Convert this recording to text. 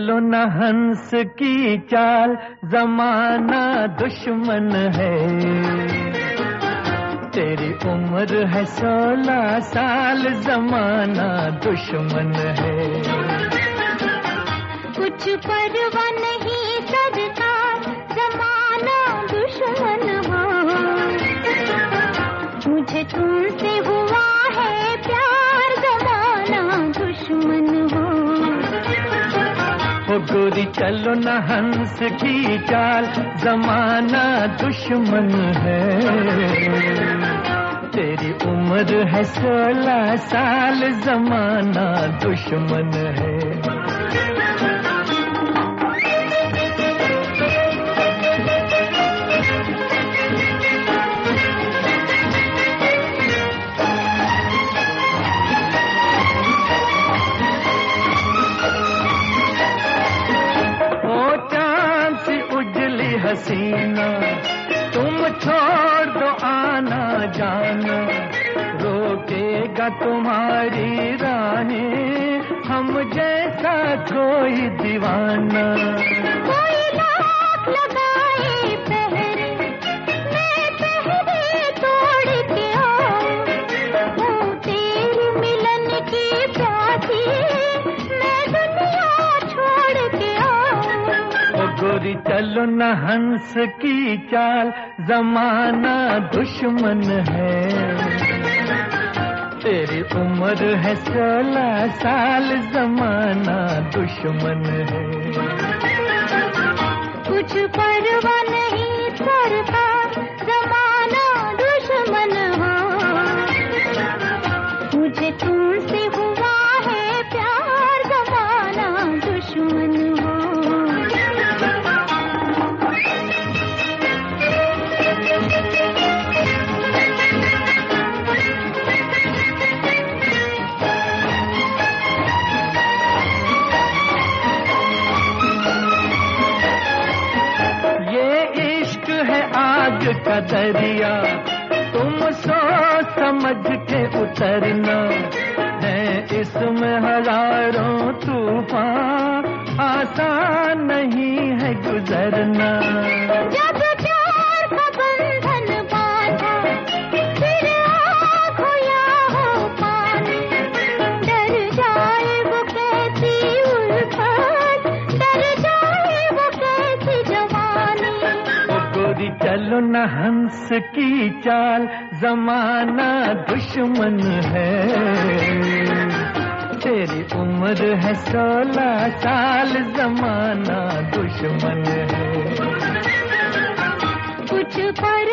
चलो न हंस की चाल, जमाना दुश्मन है। तेरी उम्र है 16 साल, जमाना दुश्मन है। कुछ परवाह नहीं सरकार, जमाना दुश्मन हो। मुझे तुमसे हुआ है प्यार, जमाना दुश्मन हो। ओ गोरी चलो न हंस की चाल, जमाना दुश्मन है। तेरी उम्र है 16 साल, जमाना दुश्मन है। हसीना तुम छोड़ दो आना जाना, रोकेगा तुम्हारी राहें हम जैसा कोई दीवाना। कोई लाख लगाए पहरे, मैं पहरे तोड़ के आऊं। तेरी मिलन की प्यासी, मैं दुनिया छोड़ के आऊं। गोरी चलो न हंस की चाल, जमाना दुश्मन है। तेरी उम्र है 16 साल, जमाना दुश्मन है। कुछ परवाह नहीं सरकार, जमाना दुश्मन हो। मुझे तुमसे हुआ है प्यार, जमाना दुश्मन हो। आग का दरिया तुम सोच समझ के उतरना है, इसमें हजारों तूफान, आसान नहीं है गुजरना। जब प्यार का बंधन बांधा, फिर आग हो या हो पानी, डर जाए वो कैसी उल्फत, डर जाए वो कैसी जवानी। गोरी चलो न हंस की चाल, जमाना दुश्मन है। तेरी उम्र है 16 साल, जमाना दुश्मन है। कुछ पर